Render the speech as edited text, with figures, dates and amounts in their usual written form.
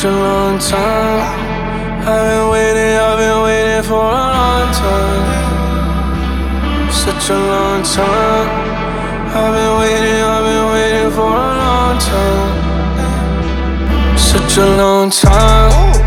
such a long time. I've been waiting for a long time. Such a long time. I've been waiting for a long time. Such a long time.